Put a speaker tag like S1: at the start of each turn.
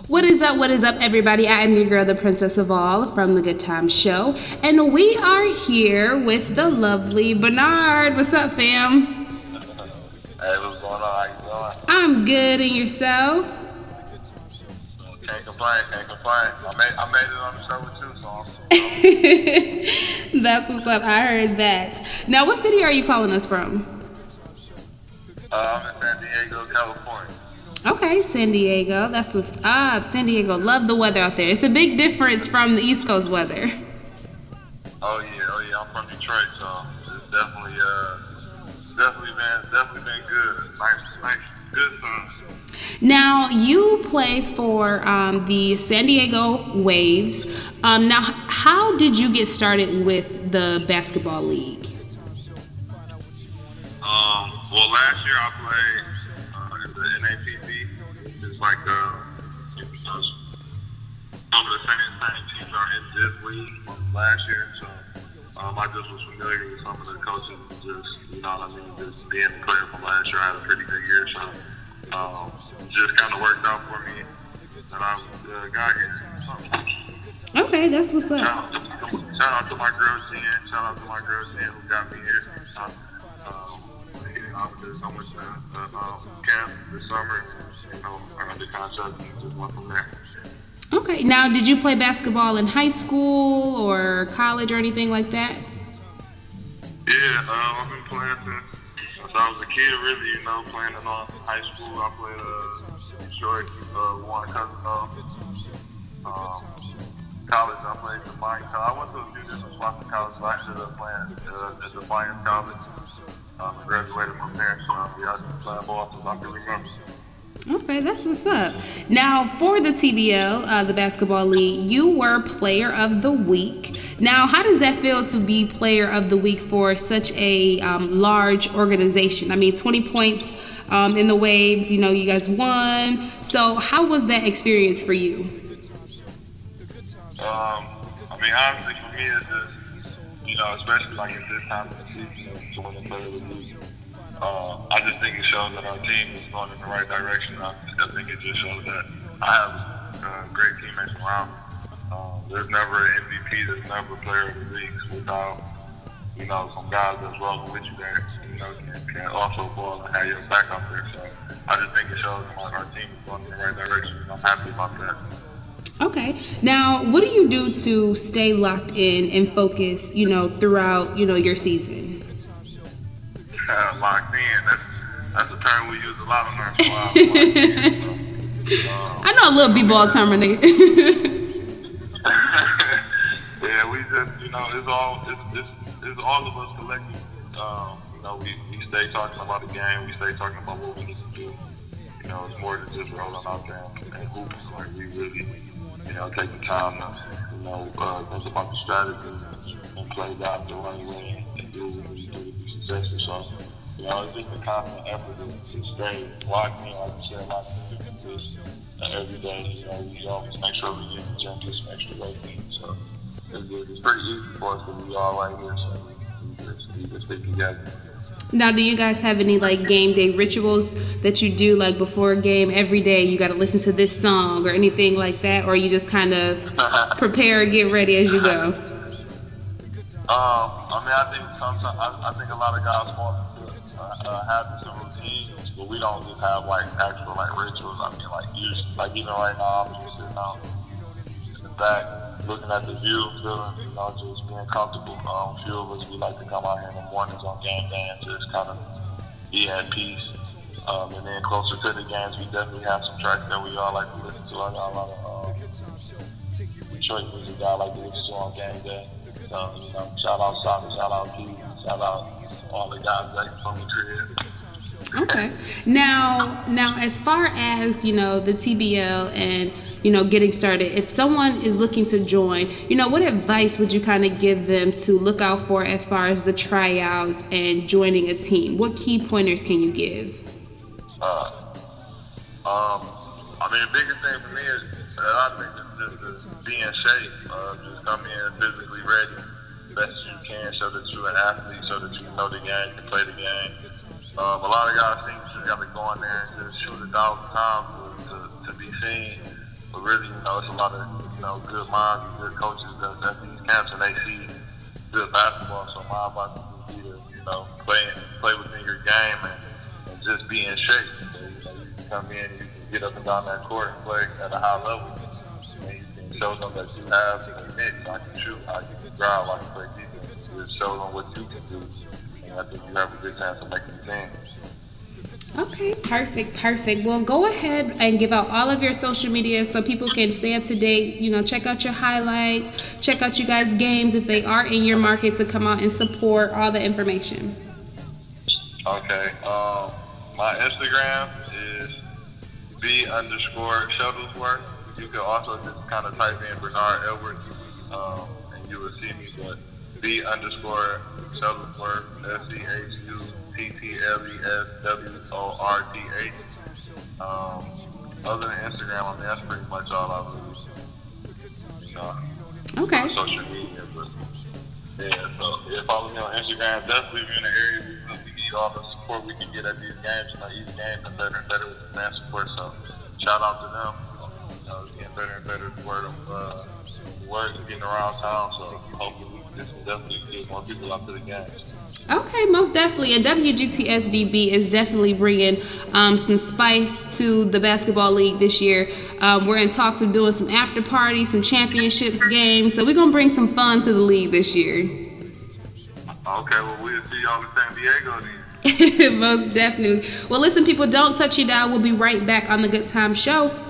S1: What is up, everybody? I am your girl, the princess of all, from the Good Time Show. And we are here with the lovely Bernard. What's up, fam?
S2: Hey, what's going on? How you doing?
S1: I'm good, and yourself?
S2: Can't complain, can't complain. I made it on the show with you, so
S1: That's what's up. I heard that. Now, what city are you calling us from?
S2: I'm in San Diego, California.
S1: Okay, San Diego. That's what's up. San Diego. Love the weather out there. It's a big difference from the East Coast weather.
S2: Oh yeah. I'm from Detroit, so it's definitely been good. Nice, good fun.
S1: Now, you play for the San Diego Waves. Now, how did you get started with the basketball league?
S2: Well, last year I played in the NAPB. It's like some of the same teams are in this league from last year, so I just was familiar with some of the coaches. Just just being a player from last year, I had a pretty good year, so just kind of worked out for me, and I got here.
S1: Okay, that's what's up.
S2: Shout out to my girl Jen. Shout out to my girl Jen who got me here. I went to camp this summer. I got the contract and just went from there.
S1: Okay, now did you play basketball in high school or college or anything like that?
S2: Yeah, I've been playing since I was a kid, really, playing in high school. I played Detroit, Warren Cousins. College, I played Defiance. I went to a few different spots in college, but I ended up playing at Defiance College. I graduated from there, so I've been playing ball since I can remember.
S1: Okay, that's what's up. Now, for the TBL, the Basketball League, you were Player of the Week. Now, how does that feel to be Player of the Week for such a large organization? I mean, 20 points in the Waves, you guys won. So how was that experience for you?
S2: Honestly, for me, it's just, especially like at this time of the season, to win the Player of the Week. I just think it shows that our team is going in the right direction. I think it just shows that I have great teammates around me. There's never an MVP, there's never a Player of the Week without, some guys that's rolling with you that, can also ball and have your back up there. So I just think it shows that our team is going in the right direction, and I'm happy about that.
S1: Okay. Now, what do you do to stay locked in and focused, throughout, your season?
S2: Locked in. That's a term we use a lot on our squad.
S1: I know a little b-ball terminate.
S2: Yeah, we just, it's all of us collective. We stay talking about the game. We stay talking about what we need to do. It's more than just rolling out there and hooping. Like, we really, take the time to, think about the strategy and play that the right way and do what we need to do to be successful. So, it's just a constant effort to stay locked in, like you said, locked in this every day. We always make sure we get in the gym, do some extra weight things. So, it's pretty easy for us because we all right here. So, we just stick together.
S1: Now, do you guys have any game day rituals that you do before a game every day? You got to listen to this song or anything like that, or you just kind of prepare and get ready as you go?
S2: I think sometimes I think a lot of guys want to have some routines, but we don't just have actual rituals. Usually, even right now, I'm just sitting out in the back, looking at the view, feeling, just being comfortable. A few of us, we like to come out here in the mornings on game day and just kind of be at peace. And then closer to the games, we definitely have some tracks that we all like to listen to. I got a lot of Detroit music that I like to listen to on game day. Shout out Soccer, shout out Keith, shout out all the guys from the crib.
S1: Okay. Now, as far as, the TBL and, getting started, if someone is looking to join, what advice would you kind of give them to look out for as far as the tryouts and joining a team? What key pointers can you give?
S2: The biggest thing for me is I think is just be in shape. Just come in physically ready, best as you can, so that you're an athlete, so that you know the game, can play the game. A lot of guys think you just got to go in there and just shoot 1,000 times to be seen. But really, it's a lot of, good minds and good coaches that's at these camps, and they see good basketball. So my advice would be to, play within your game and just be in shape. So, you can come in and you can get up and down that court and play at a high level. And you can show them that you have mix. I can shoot, I can drive, I can play defense. Just show them what you can do. And I think you have a good chance of making the team.
S1: Okay, perfect. Well, go ahead and give out all of your social media so people can stay up to date. Check out your highlights, check out you guys' games if they are in your market to come out and support all the information.
S2: Okay. My Instagram is B_Shuttlesworth. You can also just kind of type in Bernard Edwards, and you will see me. But B_Shuttlesworth, SCHUTTLESWORTH. Other than Instagram, that's pretty much all I really,
S1: Okay.
S2: on social media. But yeah, so follow me on Instagram. Definitely if you're in the area, we need all the support we can get at these games. Each game is better and better with the fan support. So shout out to them. It's getting better and better. The word's getting around town. So hopefully this will definitely get more people out to the games.
S1: Okay, most definitely. And WGTSDB is definitely bringing some spice to the basketball league this year. We're in talks of doing some after parties, some championships games. So we're going to bring some fun to the league this year.
S2: Okay, well, we'll see y'all in San Diego then.
S1: Most definitely. Well, listen, people, don't touch your dial. We'll be right back on the Good Time Show.